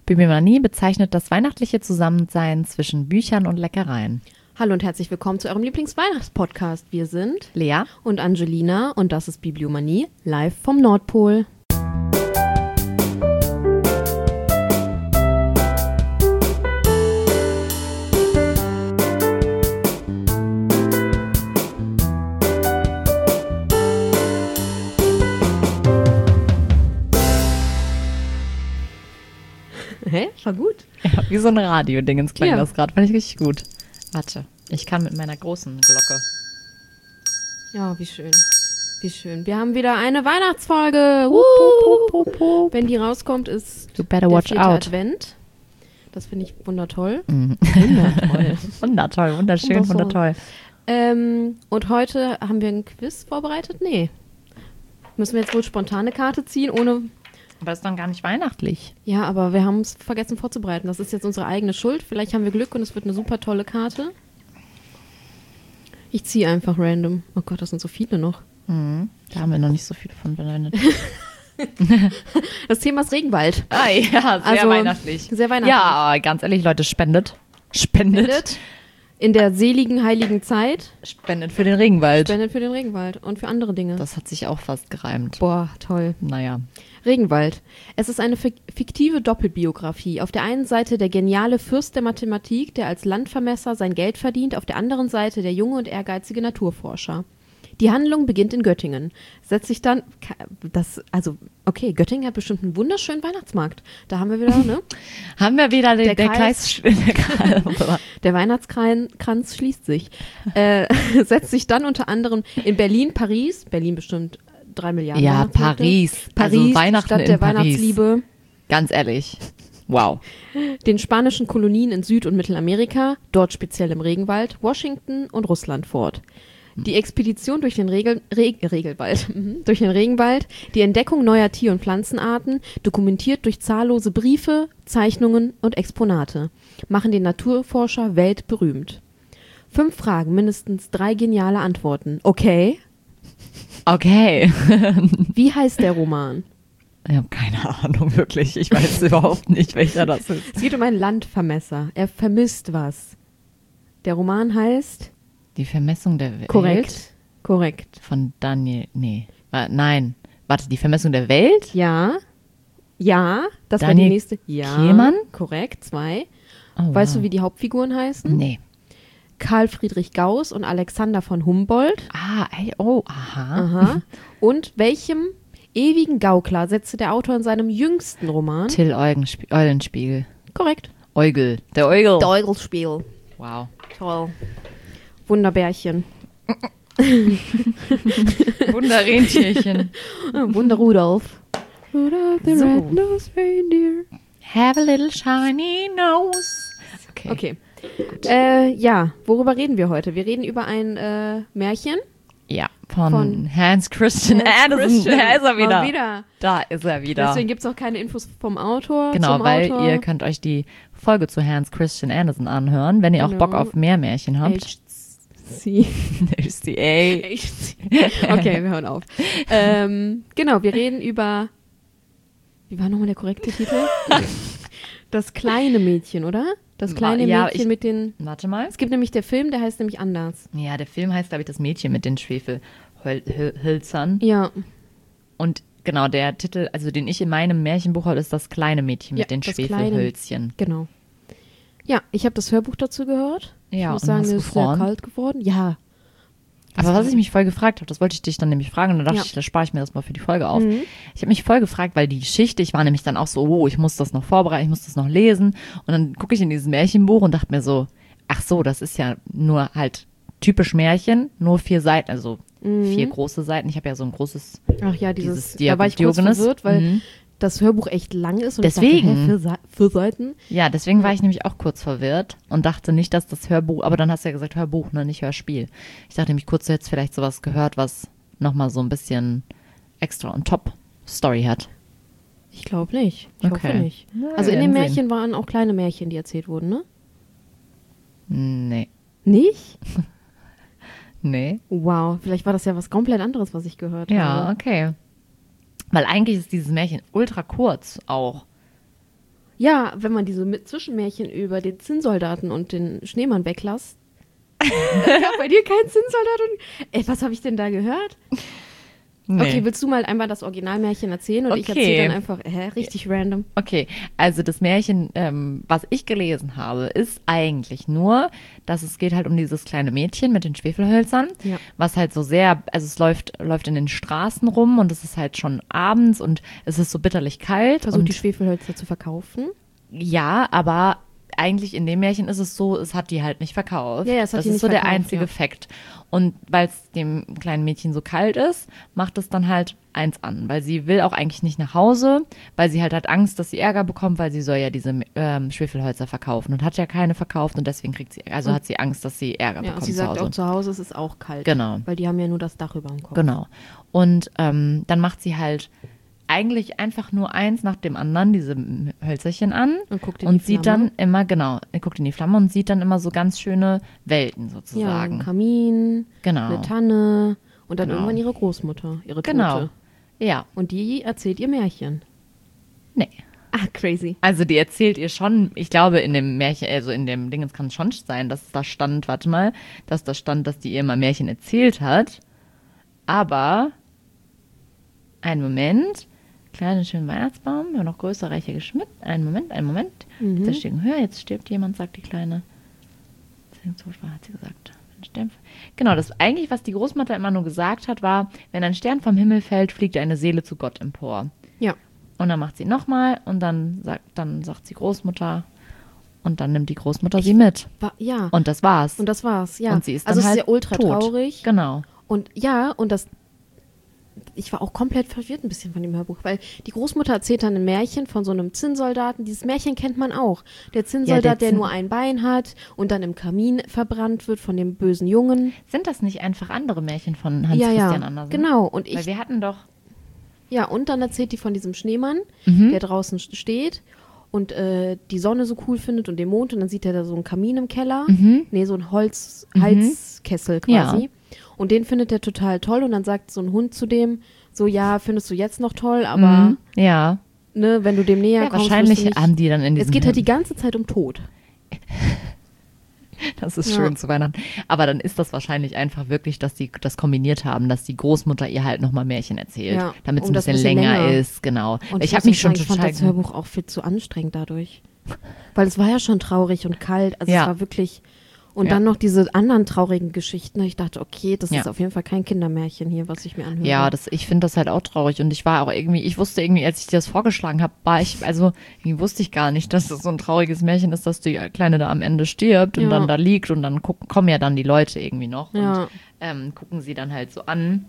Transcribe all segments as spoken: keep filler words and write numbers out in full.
Bibliomanie bezeichnet das weihnachtliche Zusammensein zwischen Büchern und Leckereien. Hallo und herzlich willkommen zu eurem Lieblingsweihnachtspodcast. Wir sind Lea und Angelina und das ist Bibliomanie live vom Nordpol. Hä? War gut? Ja, wie so ein Radio-Dingens klang Ja. das gerade. Fand ich richtig gut. Warte, ich kann mit meiner großen Glocke. Ja, wie schön. Wie schön. Wir haben wieder eine Weihnachtsfolge. Wuhu. Wenn die rauskommt, ist You better der watch vierte out. Advent. Das finde ich wundertoll. Mhm. Wundertoll. Wundertoll, wunderschön, Wundervoll. wundertoll. ähm, und heute haben wir ein Quiz vorbereitet? Nee. Müssen wir jetzt wohl spontane Karte ziehen, ohne... Aber ist dann gar nicht weihnachtlich. Ja, aber wir haben es vergessen vorzubereiten. Das ist jetzt unsere eigene Schuld. Vielleicht haben wir Glück und es wird eine super tolle Karte. Ich ziehe einfach random. Oh Gott, das sind so viele noch. Mhm. Da haben wir noch nicht so viele von verwendet. Das Thema ist Regenwald. Ah ja, sehr Also, weihnachtlich. sehr weihnachtlich. Ja, aber ganz ehrlich, Leute, spendet. Spendet. Spendet in der seligen, heiligen Zeit. Spendet für den Regenwald. Spendet für den Regenwald und für andere Dinge. Das hat sich auch fast gereimt. Boah, toll. Naja. Regenwald. Es ist eine fik- fiktive Doppelbiografie. Auf der einen Seite der geniale Fürst der Mathematik, der als Landvermesser sein Geld verdient, auf der anderen Seite der junge und ehrgeizige Naturforscher. Die Handlung beginnt in Göttingen. Setzt sich dann, das, also, okay, Göttingen hat bestimmt einen wunderschönen Weihnachtsmarkt. Da haben wir wieder, ne? Haben wir wieder den, Der der, Kreis- Kreis. Der Kreis. Der Weihnachtskranz schließt sich. Äh, setzt sich dann unter anderem in Berlin, Paris, Berlin bestimmt drei Milliarden Ja, Weihnachtsmärkte. Paris. Paris, Also die Weihnachten Stadt in der Paris. Weihnachtsliebe. Ganz ehrlich. Wow. Den spanischen Kolonien in Süd- und Mittelamerika, dort speziell im Regenwald, Washington und Russland fort. Die Expedition durch den Regel, Reg, Regelwald, mhm, durch den Regenwald, die Entdeckung neuer Tier- und Pflanzenarten, dokumentiert durch zahllose Briefe, Zeichnungen und Exponate, machen den Naturforscher weltberühmt. Fünf Fragen, mindestens drei geniale Antworten. Okay. Okay. Wie heißt der Roman? Ich habe keine Ahnung, wirklich. Ich weiß überhaupt nicht, welcher das ist. Es geht um einen Landvermesser. Er vermisst was. Der Roman heißt... Die Vermessung der Welt. Korrekt. Korrekt. Von Daniel. Nee. Äh, nein. Warte, die Vermessung der Welt? Ja. Ja. Das war Daniel die nächste. Ja. Kehlmann? Korrekt. Zwei. Oh, Weißt wow. du, wie die Hauptfiguren heißen? Nee. Karl Friedrich Gauss und Alexander von Humboldt. Ah, ey, oh, aha. Aha. Und welchem ewigen Gaukler setzte der Autor in seinem jüngsten Roman? Till Eulenspie- Eulenspiegel. Korrekt. Eugel. Der Eugel. Deugelspiel. Wow. Toll. Wunderbärchen. Wunderrentierchen. Wunder Rudolf. Rudolph the So. Red-Nosed Reindeer. Have a little shiny nose. Okay. Okay. Äh, ja, worüber reden wir heute? Wir reden über ein äh, Märchen. Ja, von, Von Hans Christian Andersen. Christian. Da ist er wieder. Mal wieder. Da ist er wieder. Deswegen gibt es auch keine Infos vom Autor. Genau, zum weil Autor. ihr könnt euch die Folge zu Hans Christian Andersen anhören, wenn ihr auch Genau. Bock auf mehr Märchen habt. H C. H C A. H C. Okay, wir hören auf. ähm, genau, wir reden über. Wie war nochmal der korrekte Titel? Das kleine Mädchen, oder? Das kleine Ja, Mädchen ich- mit den. Warte mal. Es gibt nämlich der Film, der heißt nämlich anders. Ja, der Film heißt, glaube ich, das Mädchen mit den Schwefelhölzern. Ja, Und genau, der Titel, also den ich in meinem Märchenbuch habe, ist das kleine Mädchen Ja, mit den das Schwefelhölzchen. genau. Ja, ich habe das Hörbuch dazu gehört. Ja, ich muss und sagen, hast es du ist sehr gefroren? kalt geworden. Ja. Aber was ich mich voll gefragt habe, das wollte ich dich dann nämlich fragen, und dann dachte Ja. ich, da spare ich mir das mal für die Folge auf. Mhm. Ich habe mich voll gefragt, weil die Geschichte, ich war nämlich dann auch so, oh, ich muss das noch vorbereiten, ich muss das noch lesen. Und dann gucke ich in dieses Märchenbuch und dachte mir so, ach so, das ist ja nur halt typisch Märchen, nur vier Seiten, also vier große Seiten. Ich habe ja so ein großes, Ach ja, dieses, Dieses da war ich kurz Diogenes. verwirrt, weil Mhm. das Hörbuch echt lang ist. Und Deswegen. Ich dachte, hä, vier, Sa- vier Seiten? ja, deswegen war ich nämlich auch kurz verwirrt und dachte nicht, dass das Hörbuch, aber dann hast du ja gesagt Hörbuch, ne, nicht Hörspiel. Ich dachte nämlich kurz, du hättest vielleicht sowas gehört, was nochmal so ein bisschen extra on top Story hat. Ich glaube nicht. Ich Okay. hoffe nicht. Na, Also wir in dem werden Märchen waren auch kleine Märchen, die erzählt wurden, ne? Nee, Nicht? nee. Wow, vielleicht war das ja was komplett anderes, was ich gehört Ja, habe. okay. Weil eigentlich ist dieses Märchen ultra kurz auch. Ja, wenn man diese mit Zwischenmärchen über den Zinnsoldaten und den Schneemann weglässt. Ich hab bei dir keinen Zinnsoldat und. Ey, was habe ich denn da gehört? Nee. Okay, willst du mal einmal das Originalmärchen erzählen und Okay. ich erzähle dann einfach, hä, richtig random. Okay, also das Märchen, ähm, was ich gelesen habe, ist eigentlich nur, dass es geht halt um dieses kleine Mädchen mit den Schwefelhölzern, Ja. was halt so sehr, also es läuft, läuft in den Straßen rum und es ist halt schon abends und es ist so bitterlich kalt. Versucht und die Schwefelhölzer zu verkaufen. Ja, aber eigentlich in dem Märchen ist es so, es hat die halt nicht verkauft. Ja, ja, es hat das die ist nicht so der verkauft, einzige ja. Fakt. Und weil es dem kleinen Mädchen so kalt ist, macht es dann halt eins an, weil sie will auch eigentlich nicht nach Hause, weil sie halt hat Angst, dass sie Ärger bekommt, weil sie soll ja diese ähm, Schwefelhölzer verkaufen und hat ja keine verkauft und deswegen kriegt sie, also Und- hat sie Angst, dass sie Ärger Ja, bekommt sie zu sagt Hause. auch zu Hause, es ist auch kalt. Genau. Weil die haben ja nur das Dach über dem Kopf. Genau. Und ähm, dann macht sie halt eigentlich einfach nur eins nach dem anderen diese Hölzerchen an Und guckt in und die sieht Flamme. dann immer, genau, guckt in die Flamme und sieht dann immer so ganz schöne Welten Ja, sozusagen. ein Kamin, Genau. eine Tanne und dann Genau. irgendwann ihre Großmutter, ihre Genau. Tote. Ja, Und die erzählt ihr Märchen. nee. Ah, crazy. Also die erzählt ihr schon, ich glaube in dem Märchen, also in dem Ding, es kann schon sein, dass da stand, warte mal, dass da stand, dass die ihr immer Märchen erzählt hat. Aber, einen Moment, kleiner schöner Weihnachtsbaum, immer noch größer, reicher geschmückt. Einen Moment, einen Moment. Mhm. Jetzt ist der höher, jetzt stirbt jemand, sagt die Kleine. So hat sie gesagt. Ein Stern. Genau, das eigentlich, was die Großmutter immer nur gesagt hat, war, wenn ein Stern vom Himmel fällt, fliegt eine Seele zu Gott empor. Ja. Und dann macht sie nochmal und dann sagt, dann sagt sie Großmutter und dann nimmt die Großmutter sie mit. War, ja. Und das war's. Und das war's, ja. Und sie ist also dann es halt ist ja ultra tot. traurig. Genau. Und ja, und das, ich war auch komplett verwirrt ein bisschen von dem Hörbuch, weil die Großmutter erzählt dann ein Märchen von so einem Zinnsoldaten. Dieses Märchen kennt man auch. Der Zinnsoldat, Ja, der der Zinn- nur ein Bein hat und dann im Kamin verbrannt wird von dem bösen Jungen. Sind das nicht einfach andere Märchen von Ja, Hans-Christian ja, Andersen? genau. Und Weil ich, wir hatten doch, ja, und dann erzählt die von diesem Schneemann, Mhm. der draußen st- steht und äh, die Sonne so cool findet und den Mond und dann sieht er da so einen Kamin im Keller. Mhm. Nee, so ein Holz, Mhm. Heizkessel quasi. Ja. Und den findet er total toll und dann sagt so ein Hund zu dem, so, ja, findest du jetzt noch toll, aber Mhm. ja. ne, wenn du dem näher ja kommst, wahrscheinlich wirst du nicht, haben die dann in diesem es geht halt die ganze Zeit um Tod. Das ist Ja. schön zu Weihnachten. Aber dann ist das wahrscheinlich einfach wirklich, dass die das kombiniert haben, dass die Großmutter ihr halt nochmal Märchen erzählt, Ja, damit es um ein das bisschen, ein bisschen länger, länger. ist. Genau. Und ich muss habe mich auch schon sagen, ich fand total... das Hörbuch auch viel zu anstrengend dadurch. Weil es war ja schon traurig und kalt, also Ja. es war wirklich, und Ja. dann noch diese anderen traurigen Geschichten. Ich dachte, okay, das Ja. ist auf jeden Fall kein Kindermärchen hier, was ich mir anhöre. Ja, das, ich finde das halt auch traurig. Und ich war auch irgendwie, ich wusste irgendwie, als ich dir das vorgeschlagen habe, war ich, also irgendwie wusste ich gar nicht, dass das so ein trauriges Märchen ist, dass die Kleine da am Ende stirbt und Ja. dann da liegt und dann gucken, kommen ja dann die Leute irgendwie noch Ja. und ähm, gucken sie dann halt so an.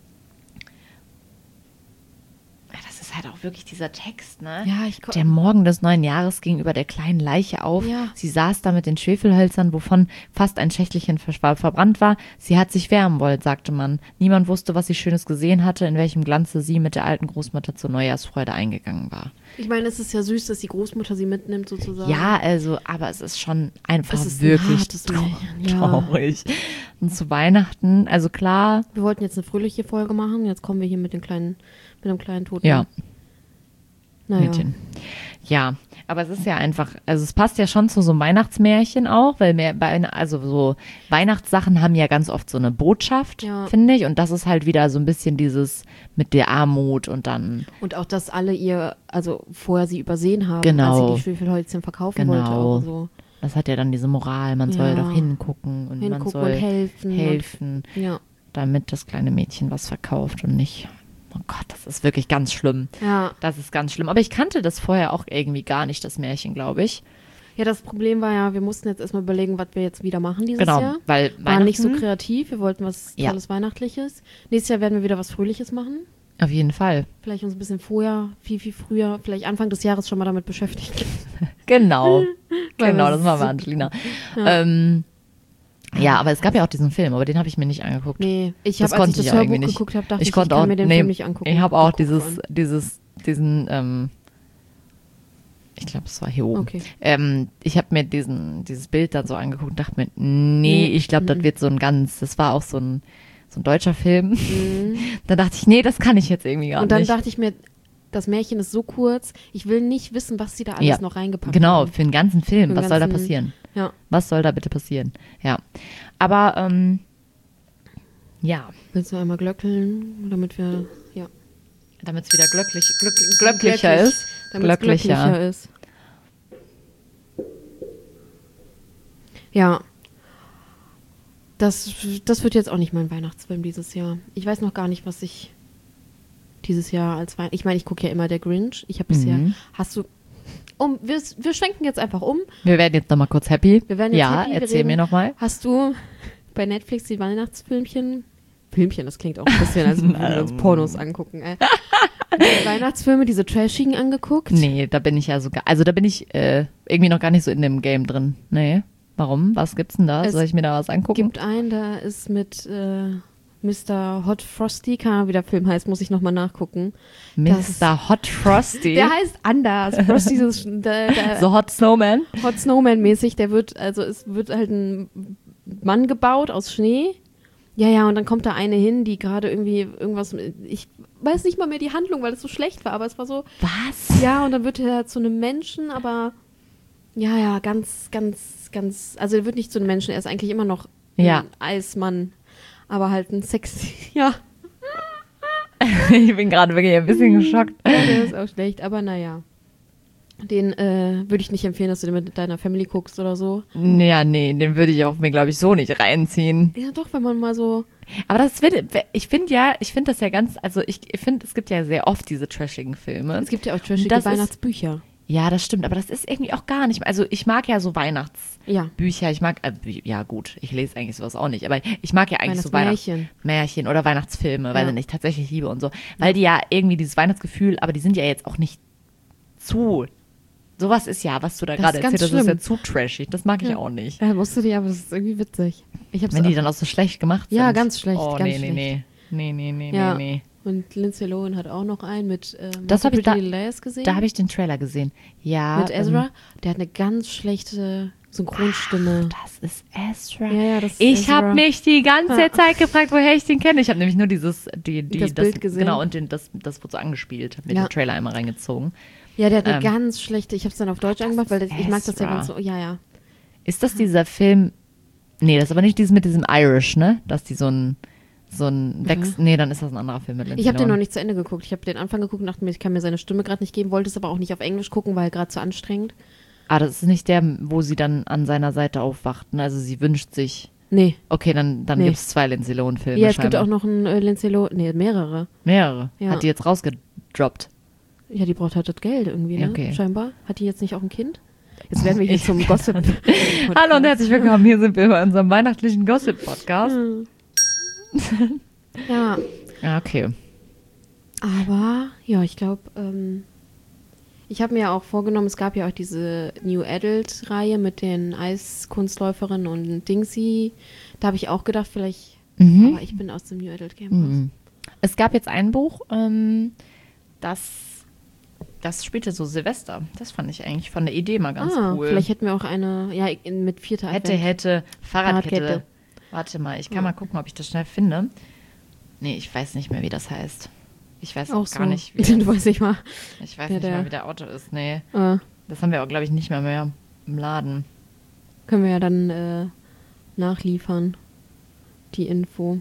Ja, das ist halt auch wirklich dieser Text, ne? Ja, ich ko- Der Morgen des neuen Jahres ging über der kleinen Leiche auf. Ja. Sie saß da mit den Schwefelhölzern, wovon fast ein Schächtelchen ver- verbrannt war. Sie hat sich wärmen wollen, sagte man. Niemand wusste, was sie Schönes gesehen hatte, in welchem Glanze sie mit der alten Großmutter zur Neujahrsfreude eingegangen war. Ich meine, es ist ja süß, dass die Großmutter sie mitnimmt sozusagen. Ja, also, aber es ist schon einfach Es ist ein wirklich hartes trau Märchen, ja. traurig. Und zu Weihnachten, also klar, Wir wollten jetzt eine fröhliche Folge machen, jetzt kommen wir hier mit den kleinen, mit dem kleinen Toten. ja, naja. Mädchen. Ja, aber es ist ja einfach, also es passt ja schon zu so einem Weihnachtsmärchen auch, weil mehr, bei, also so Weihnachtssachen haben ja ganz oft so eine Botschaft, Ja. finde ich. Und das ist halt wieder so ein bisschen dieses mit der Armut und dann, Und auch, dass alle ihr, also vorher sie übersehen haben, Genau. als sie die Schwefelhölzchen verkaufen Genau. wollte. Auch so. das hat ja dann diese Moral, man soll Ja. doch hingucken und man Hingucken soll und helfen. helfen, Und, ja. damit das kleine Mädchen was verkauft und nicht, oh Gott, das ist wirklich ganz schlimm. ja. Das ist ganz schlimm. Aber ich kannte das vorher auch irgendwie gar nicht, das Märchen, glaube ich. Ja, das Problem war ja, wir mussten jetzt erstmal überlegen, was wir jetzt wieder machen dieses Genau, Jahr. weil Waren nicht so Weihnachten- kreativ, wir wollten was Ja. tolles Weihnachtliches. Nächstes Jahr werden wir wieder was Fröhliches machen. Auf jeden Fall. Vielleicht uns ein bisschen vorher, viel, viel früher, vielleicht Anfang des Jahres schon mal damit beschäftigen. Genau. Weil genau, das das machen wir, so- Angelina. Ja. Ähm, ja, aber es gab ja auch diesen Film, aber den habe ich mir nicht angeguckt. Nee, ich Das habe, als konnte ich ich das auch Hörbuch irgendwie nicht. geguckt habe, dachte Ich ich, ich konnte kann auch- mir den nee, Film nicht angucken. Ich habe auch Guck dieses, vor dieses, diesen, ähm, ich glaube, es war hier oben. Okay. Ähm, ich habe mir diesen, dieses Bild dann so angeguckt und dachte mir, nee, Nee. ich glaube, das Mhm. wird so ein ganz, das war auch so ein, so ein deutscher Film. allem. Mhm. Da dachte ich, nee, das kann ich jetzt irgendwie gar Und dann nicht. dachte ich mir, das Märchen ist so kurz, ich will nicht wissen, was sie da alles Ja, noch reingepackt Genau, haben. für den ganzen Film. Für den Was soll da ganzen- passieren? Ja. Was soll da bitte passieren? Ja. Aber, ähm, ja, Willst du einmal glöckeln, damit wir, ja. damit es wieder glücklich, glück, glücklicher Glücklich. ist. Damit es Glücklicher. glücklicher ist. Ja. Das, das wird jetzt auch nicht mein Weihnachtsfilm dieses Jahr. Ich weiß noch gar nicht, was ich dieses Jahr als Weihnachten... Ich meine, ich gucke ja immer der Grinch. Ich habe bisher... Mhm. Hast du... Um, wir, wir schwenken jetzt einfach um. Wir werden jetzt nochmal kurz happy. Wir werden jetzt ja, happy, wir erzähl reden- mir nochmal. Hast du bei Netflix die Weihnachtsfilmchen... Filmchen, das klingt auch ein bisschen, als würden wir uns Pornos angucken. Ey. Die Weihnachtsfilme, diese trashigen angeguckt? Nee, da bin ich ja sogar, also da bin ich äh, irgendwie noch gar nicht so in dem Game drin. Nee. Warum? Was gibt's denn da? Es Soll ich mir da was angucken? Gibt einen, da ist mit äh, Mister Hot Frosty, keine Ahnung, wie der Film heißt, muss ich nochmal nachgucken. Mister Hot Frosty. Der heißt anders. Frosty ist der, der so Hot Snowman. Hot Snowman mäßig, der wird, also es wird halt ein Mann gebaut aus Schnee. Ja, ja, und dann kommt da eine hin, die gerade irgendwie irgendwas, ich weiß nicht mal mehr die Handlung, weil es so schlecht war, aber es war so, Was? ja, und dann wird er zu einem Menschen, aber ja, ja, ganz, ganz, ganz, also er wird nicht zu einem Menschen, er ist eigentlich immer noch ein Ja. Eismann, aber halt ein sexy, ja, Ich bin gerade wirklich ein bisschen geschockt. der ist auch schlecht, aber naja. Den äh, würde ich nicht empfehlen, dass du den mit deiner Family guckst oder so. Ja, nee, den würde ich auch mir, glaube ich, so nicht reinziehen. Ja, doch, wenn man mal so, Aber das wird, ich finde ja, ich finde das ja ganz, also ich finde, es gibt ja sehr oft diese trashigen Filme. es gibt ja auch trashige Das ist- Weihnachtsbücher. Ja, das stimmt, aber das ist irgendwie auch gar nicht, also ich mag ja so Weihnachtsbücher, Ja. ich mag, äh, Bü- ja gut, ich lese eigentlich sowas auch nicht, aber ich mag ja eigentlich so Weihnachtsmärchen. Weihnachtsmärchen oder Weihnachtsfilme, weil Ja. ich nicht tatsächlich liebe und so, weil die ja irgendwie dieses Weihnachtsgefühl, aber die sind ja jetzt auch nicht zu, sowas ist ja, was du da Das gerade ist ganz erzählt hast, ist ja schlimm. zu trashig, das mag ich Ja. auch nicht. Ja, musst du dir, aber das ist irgendwie witzig. Ich hab's Wenn die auch- dann auch so schlecht gemacht sind. Ja, ganz schlecht, Oh, ganz nee, schlecht. nee, nee, nee, nee, nee, Ja. nee, nee. Und Lindsay Lohan hat auch noch einen mit ähm, Das hast du hab ich da- Pretty Little Liars gesehen. Da habe ich den Trailer gesehen. Ja. mit Ezra. Ähm, Der hat eine ganz schlechte Synchronstimme. das ist Ezra. Ja, ja, das ist Ich Ezra. habe mich die ganze Ja. Zeit gefragt, woher ich den kenne. Ich habe nämlich nur dieses, die, die, Das Bild gesehen. Genau, und den, das, das wurde so angespielt. Habe mir Ja. den Trailer einmal reingezogen. Ja, der hat eine Ähm, ganz schlechte, ich habe es dann auf Deutsch das angemacht, weil ist das, ich mag das ja Ezra. ganz so, ja, ja. Ist das dieser Film? Nee, das ist aber nicht dieses mit diesem Irish, ne? Dass die so ein, so ein Wechsel. Nee, dann ist das ein anderer Film mit Lindsay Ich habe den noch Lohan. nicht zu Ende geguckt. Ich habe den Anfang geguckt und dachte mir, ich kann mir seine Stimme gerade nicht geben, wollte es aber auch nicht auf Englisch gucken, weil gerade zu anstrengend. Ah, das ist nicht der, wo sie dann an seiner Seite aufwacht. Ne? Also sie wünscht sich. Nee. Okay, dann, dann Nee. gibt es zwei Lindsay Lohan-Filme. Ja, es gibt scheinbar. auch noch einen äh, Lindsay Lohan, nee, mehrere. Mehrere. Ja. Hat die jetzt rausgedroppt. Ja, die braucht halt das Geld irgendwie, ne? Okay. Scheinbar. Hat die jetzt nicht auch ein Kind? Jetzt werden wir hier zum Gossip. Hallo und herzlich willkommen. Hier sind wir bei unserem weihnachtlichen Gossip-Podcast. Ja, Ja, okay. aber ja, ich glaube, ähm, ich habe mir ja auch vorgenommen, es gab ja auch diese New Adult-Reihe mit den Eiskunstläuferinnen und Dingsy. Da habe ich auch gedacht, vielleicht, Mhm. aber ich bin aus dem New Adult-Game Mhm. Es gab jetzt ein Buch, ähm, das, das spielte so Silvester. Das fand ich eigentlich von der Idee mal ganz ah, cool. vielleicht hätten wir auch eine, ja, in, mit vierter hätte, Advent. hätte, Fahrradkette. Fahrradkette. Warte mal, ich kann Ja. mal gucken, ob ich das schnell finde. Nee, ich weiß nicht mehr, wie das heißt. Ich weiß auch, Auch so. gar nicht, wie Du das, weißt nicht mal. ich weiß Ja, nicht der- mal, wie der Auto ist. Nee, Äh, das haben wir auch, glaube ich, nicht mehr mehr im Laden. können wir ja dann äh, nachliefern, die Info.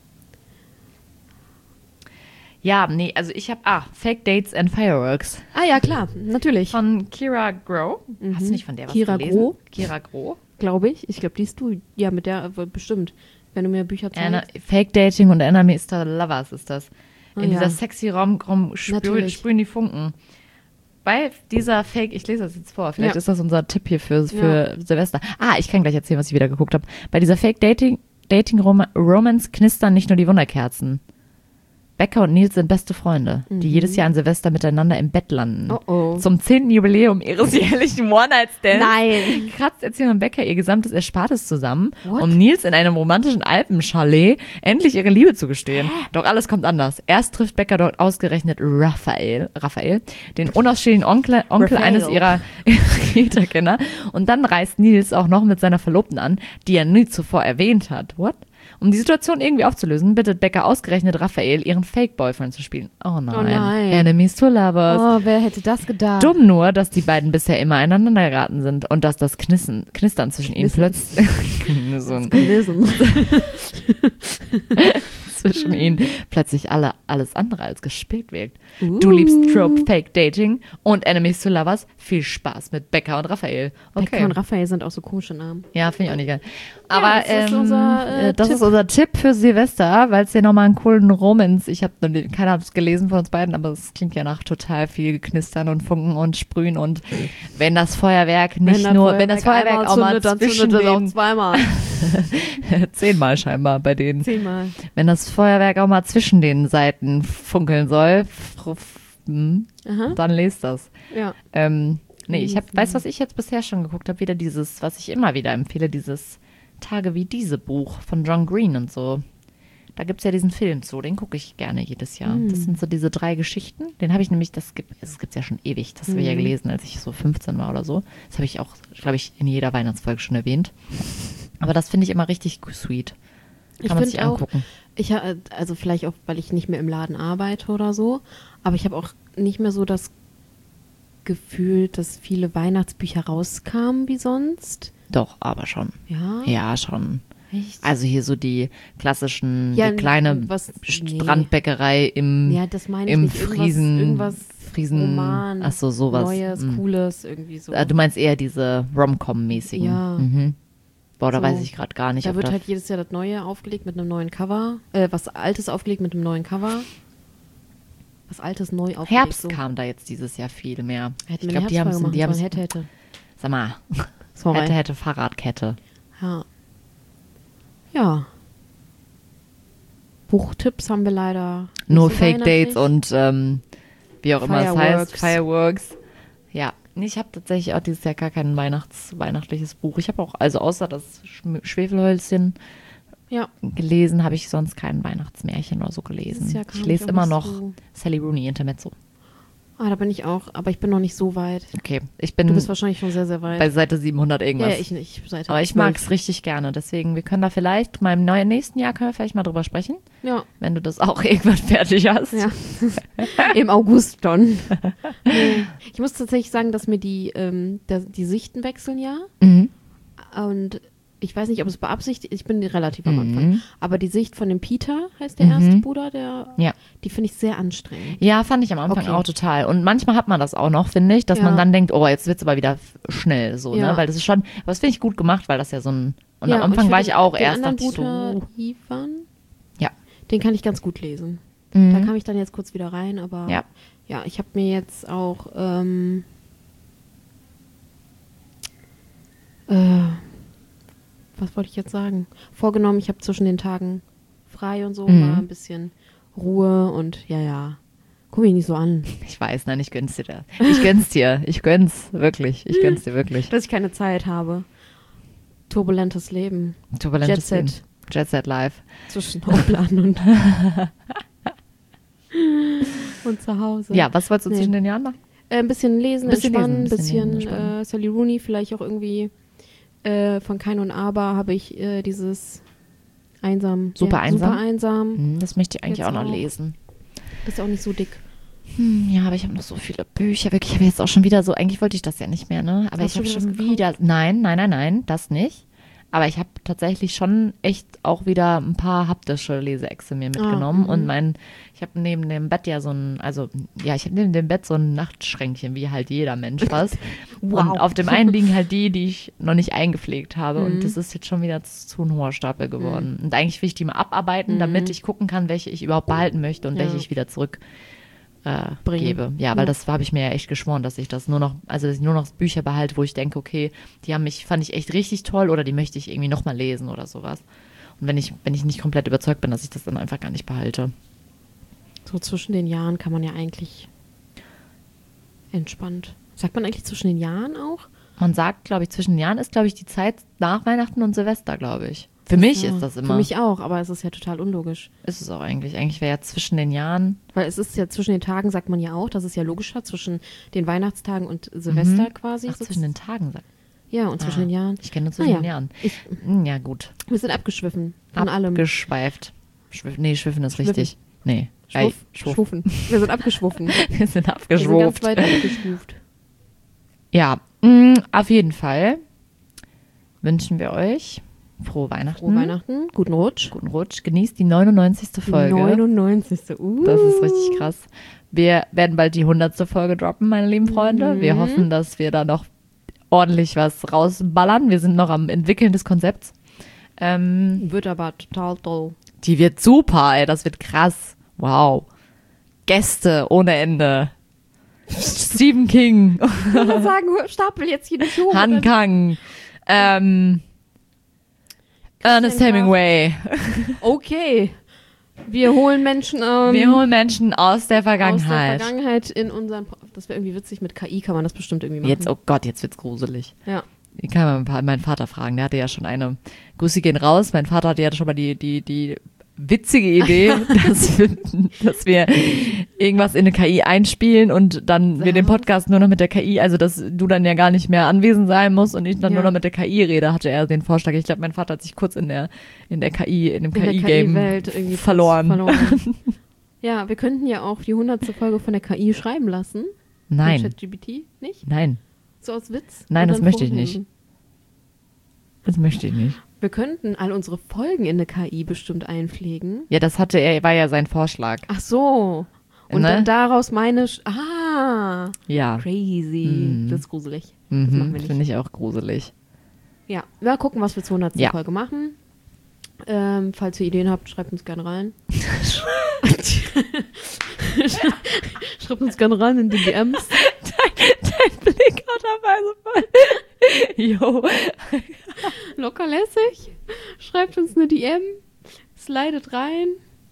Ja, nee, also ich habe, ah, Fake Dates and Fireworks Ah ja, klar, natürlich. von Kira Grow. Mhm. Hast du nicht von der was Kira gelesen? Grow? Kira Grow. Glaube ich. Ich glaube, die ist du. Ja, mit der äh, bestimmt. Wenn du mir Bücher Anna, zeigst. Fake Dating und Enemies to Lovers ist das. Ah, In ja. dieser sexy Rom-Com sprüh, Natürlich. sprühen die Funken. Bei dieser Fake, ich lese das jetzt vor, vielleicht Ja. ist das unser Tipp hier für, für Silvester. Ah, ich kann gleich erzählen, was ich wieder geguckt habe. Bei dieser Fake Dating, Dating Rom Romance knistern nicht nur die Wunderkerzen. Becca und Nils sind beste Freunde, die jedes Jahr an Silvester miteinander im Bett landen. Mhm. Oh oh. Zum zehnten Jubiläum ihres jährlichen One-Night-Stands Nein. kratzt Erzählerin Becker ihr gesamtes Erspartes zusammen, What? um Nils in einem romantischen Alpenchalet endlich ihre Liebe zu gestehen. Doch alles kommt anders. Erst trifft Becker dort ausgerechnet Raphael, Raphael den unausstehlichen Onkel, Onkel Raphael. eines ihrer Kita-Kinder. Und dann reist Nils auch noch mit seiner Verlobten an, die er nie zuvor erwähnt hat. What? Um die Situation irgendwie aufzulösen, bittet Becca ausgerechnet Raphael, ihren Fake-Boyfriend zu spielen. Oh nein. Oh nein. Enemies to Lovers. Oh, wer hätte das gedacht? Dumm nur, dass die beiden bisher immer aneinander geraten sind und dass das Knissen, Knistern zwischen ihnen plötzlich Lesen. zwischen ihnen plötzlich alle, alles andere als gespielt wirkt. Uh. Du liebst Trope Fake Dating und Enemies to Lovers. Viel Spaß mit Becca und Raphael. Okay. Becca und Raphael sind auch so komische Namen. Ja, finde ich auch nicht geil. Aber das ist ähm, unser, äh, äh, das Tipp. ist unser Tipp für Silvester, weil es hier nochmal einen coolen Romance, ich habe keiner hat es gelesen von uns beiden, aber es klingt ja nach total viel Knistern und Funken und Sprühen und wenn das Feuerwerk nicht das nur, Feuerwerk wenn das Feuerwerk einmal auch mal zündet, dann zwischen zündet es auch den, zweimal. zehnmal scheinbar bei denen, Zehnmal. wenn das Feuerwerk auch mal zwischen den Seiten funkeln soll, f- f- hm, Aha. dann lest das. Ja. Ähm, nee, ich hab, Lesen. weiß, was ich jetzt bisher schon geguckt habe, wieder dieses, was ich immer wieder empfehle, dieses Tage wie diese Buch von John Green und so. Da gibt es ja diesen Film zu, den gucke ich gerne jedes Jahr. Mm. Das sind so diese drei Geschichten. Den habe ich nämlich, das gibt es gibt's ja schon ewig, das habe ich ja Mm. gelesen, als ich so fünfzehn war oder so. Das habe ich auch, glaube ich, in jeder Weihnachtsfolge schon erwähnt. Aber das finde ich immer richtig sweet. Kann Ich man sich find auch, angucken. Ich ha- also vielleicht auch, weil ich nicht mehr im Laden arbeite oder so, aber ich habe auch nicht mehr so das Gefühl, dass viele Weihnachtsbücher rauskamen wie sonst. Doch, aber schon. Ja. Ja, schon. Echt? Also hier so die klassischen, Ja, die kleine was- nee. Strandbäckerei im, Ja, das meine ich im nicht. Irgendwas- Friesen, irgendwas Friesen, Roman, ach so, sowas. Neues, Mm. Cooles, irgendwie so. Ah, du meinst eher diese Rom-Com-mäßigen. Ja. Mhm. Boah, da So. weiß ich gerade gar nicht. Da ob wird da, halt jedes Jahr das Neue aufgelegt mit einem neuen Cover. Äh, was Altes aufgelegt mit einem neuen Cover. Was Altes neu aufgelegt. Herbst so. kam da jetzt dieses Jahr viel mehr. Hätten Ich wir eine glaube, die haben Herbstfolge es, die machen haben sollen. es, hätte, hätte. sag mal, Sorry. hätte, hätte Fahrradkette. Ja. Ja. Buchtipps haben wir leider nicht Nur so Fake Dates weihnachtlich. und ähm, wie auch immer es heißt, Fireworks. Fireworks. Ja, nee, ich habe tatsächlich auch dieses Jahr gar kein Weihnachts weihnachtliches Buch. Ich habe auch, also außer das Schm- Schwefelhölzchen Ja. gelesen, habe ich sonst kein Weihnachtsmärchen oder so Dieses gelesen. Jahr kam Ich ich lese auch immer nicht noch so- Sally Rooney Intermezzo. Ah, da bin ich auch, aber ich bin noch nicht so weit. Okay, ich bin Du bist wahrscheinlich schon sehr, sehr weit. bei Seite siebenhundert ja, irgendwas. ja, ich nicht. Seit Aber ich mag es richtig gerne. Deswegen, wir können da vielleicht mal im neuen, nächsten Jahr können wir vielleicht mal drüber sprechen, Ja. wenn du das auch irgendwann fertig hast. Ja. Im August dann. Nee. Ich muss tatsächlich sagen, dass mir die, ähm, der, die Sichten wechseln ja. Mhm. Und ich weiß nicht, ob es beabsichtigt ist. Ich bin relativ am Mhm. Anfang. Aber die Sicht von dem Peter, heißt der Mhm. erste Bruder, der, Ja. die finde ich sehr anstrengend. Ja, fand ich am Anfang Okay. auch total. Und manchmal hat man das auch noch, finde ich, dass Ja. man dann denkt, oh, jetzt wird's aber wieder f- schnell so, Ja. ne? Weil das ist schon, aber das finde ich gut gemacht, weil das ja so ein, und Ja, am Anfang ich war finde ich auch den erst, anderen dachte ich Bruder, so, Ivan, ja. den kann ich ganz gut lesen. Mhm. Da kam ich dann jetzt kurz wieder rein, aber Ja. ja, ich habe mir jetzt auch ähm, äh, was wollte ich jetzt sagen? Vorgenommen, ich habe zwischen den Tagen frei und so Mhm. mal ein bisschen Ruhe und ja, ja. Guck mich nicht so an, Ich weiß, nein, ich gönn's dir. da. Ich gönn's dir. Ich gönn's, wirklich. Ich gönn's dir wirklich. dass ich keine Zeit habe. Turbulentes Leben Turbulentes Jet Set. Leben. Jet Set Live. zwischen Hochladen und und zu Hause. Ja, was wolltest du Nee. zwischen den Jahren machen? Äh, ein bisschen lesen, Bisschen entspannen, ein lesen, bisschen, bisschen entspannen. äh, Sally Rooney, vielleicht auch irgendwie äh, von Kein und Aber habe ich äh, dieses einsam. Super ja, einsam? Super einsam. Hm, das möchte ich eigentlich Jetzt auch noch auch. lesen. Das ist ja auch nicht so dick. Hm, ja, aber ich habe noch so viele Bücher. Wirklich, ich habe jetzt auch schon wieder so, eigentlich wollte ich das ja nicht mehr, ne? Aber Hast ich habe du wieder schon was gekauft? wieder, nein, nein, nein, nein, das nicht. Aber ich habe tatsächlich schon echt auch wieder ein paar haptische Leseechse mir mitgenommen. mhm. Und mein, ich habe neben dem Bett ja so ein, also ja, ich habe neben dem Bett so ein Nachtschränkchen, wie halt jeder Mensch fast. Wow. Und auf dem einen liegen halt die, die ich noch nicht eingepflegt habe. Mhm. Und das ist jetzt schon wieder zu ein hoher Stapel geworden. Und eigentlich will ich die mal abarbeiten, Mhm. damit ich gucken kann, welche ich überhaupt behalten möchte und Ja. welche ich wieder zurück äh, Bringen. gebe. Ja, weil Ja. das habe ich mir ja echt geschworen, dass ich das nur noch, also dass ich nur noch Bücher behalte, wo ich denke, okay, die haben mich, fand ich echt richtig toll oder die möchte ich irgendwie nochmal lesen oder sowas. Und wenn ich, wenn ich nicht komplett überzeugt bin, dass ich das dann einfach gar nicht behalte. So zwischen den Jahren kann man ja eigentlich entspannt. Sagt man eigentlich zwischen den Jahren auch? Man sagt, glaube ich, zwischen den Jahren ist, glaube ich, die Zeit nach Weihnachten und Silvester, glaube ich. Für mich Ja, ist das immer. Für mich auch, aber es ist ja total unlogisch. Ist es auch eigentlich. Eigentlich wäre ja zwischen den Jahren. Weil es ist ja zwischen den Tagen, sagt man ja auch, das ist ja logischer, zwischen den Weihnachtstagen und Silvester Mhm. quasi. Ach, zwischen den Tagen. sagt- Ja, und zwischen Ah, den Jahren. Ich kenne nur zwischen Ah, ja. den Jahren. Ich, Hm, Ja, gut. wir sind abgeschwiffen von allem. Abgeschweift. Schwiff, nee, schwiffen ist Schwiffen. richtig. Nee. Schwuff, Ey, schwuff. schwuffen. Wir sind abgeschwuffen. Wir sind Wir sind ganz abgeschwuft. weit abgeschwuft. Ja, mh, auf jeden Fall wünschen wir euch frohe Weihnachten. Frohe Weihnachten, guten Rutsch. Guten Rutsch. Genießt die neunundneunzigste Folge. neunundneunzigste Uh. Das ist richtig krass. Wir werden bald die hundertste Folge droppen, meine lieben Freunde. Wir Mhm. hoffen, dass wir da noch ordentlich was rausballern. Wir sind noch am Entwickeln des Konzepts. Ähm, Wird aber total toll. die wird super, ey. Das wird krass. Wow. Gäste ohne Ende. Stephen King. Ich würde sagen, stapel jetzt hier nicht hoch. Han oder- Kang. Ähm, Ernest Graf. Hemingway. Okay. Wir holen Menschen ähm, Wir holen Menschen aus der aus Vergangenheit. der Vergangenheit in unseren... Po- Das wäre irgendwie witzig. Mit K I kann man das bestimmt irgendwie machen. Jetzt, oh Gott, jetzt wird's gruselig. Ja. Ich kann mal ein paar- meinen Vater fragen. Der hatte ja schon eine. Grüße gehen raus. Mein Vater hatte ja schon mal die, die, die witzige Idee, dass, wir, dass wir irgendwas in eine K I einspielen und dann wir den Podcast nur noch mit der K I, also dass du dann ja gar nicht mehr anwesend sein musst und ich dann Ja. nur noch mit der K I rede, hatte er den Vorschlag. Ich glaube, mein Vater hat sich kurz in der, in der K I, in dem In der K I-Game K I-Welt irgendwie verloren. verloren. Ja, wir könnten ja auch die hundertste Folge von der K I schreiben lassen. Von Nein, ChatGPT, nicht? nein, So aus Witz? Nein, Und das dann möchte ich vorlesen. das möchte ich nicht. Wir könnten all unsere Folgen in eine K I bestimmt einpflegen. Ja, das hatte er, war ja sein Vorschlag. Ach so. Und Ne? dann daraus meine... Sch ah, Ja, crazy. Mhm. Das ist gruselig. Das machen mhm, wir nicht. finde ich auch gruselig. Ja, mal gucken, was wir zur hundertsten Ja. Folge machen. Ähm, falls ihr Ideen habt, schreibt uns gerne rein. Schreibt uns gerne rein in die D Ms. Dein Blick hat dabei so voll. Jo. Locker lässig. Schreibt uns eine D M. Slidet rein.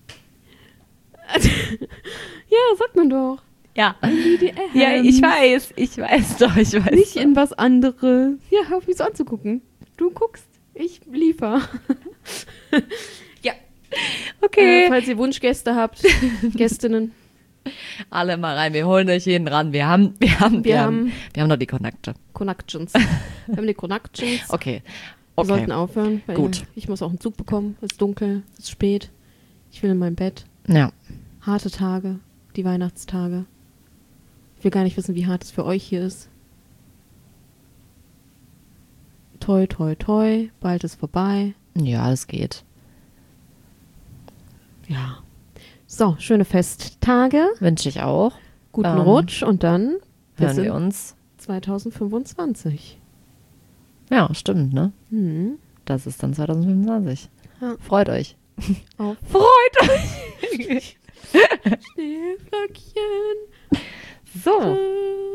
Ja, sagt man doch. Ja. In die D Ms. Ja, ich weiß, ich weiß doch, ich weiß. Nicht doch. in was anderes. Ja, hör auf mich so anzugucken. Du guckst, ich liefer. Ja. Okay. Äh, falls ihr Wunschgäste habt, Gästinnen. Alle mal rein, wir holen euch jeden ran. Wir haben, wir haben, wir, Wir haben, haben- wir haben noch die Kontakte. Connections. Wir haben die Connections. Okay. Wir Okay. sollten aufhören, weil Gut. ich muss auch einen Zug bekommen. Es ist dunkel, es ist spät. Ich will in mein Bett. Ja. Harte Tage, die Weihnachtstage. Ich will gar nicht wissen, wie hart es für euch hier ist. Toi, toi, toi, bald ist vorbei. Ja, es geht. Ja. So, schöne Festtage, Wünsche ich auch. guten Ähm, Rutsch und dann bis Hören wir in uns. zwanzig fünfundzwanzig. Ja, stimmt, ne? Hm. Das ist dann zwanzig fünfundzwanzig. Ja. Freut euch. Auf Freut euch. Schneeflöckchen. So. Tschüss.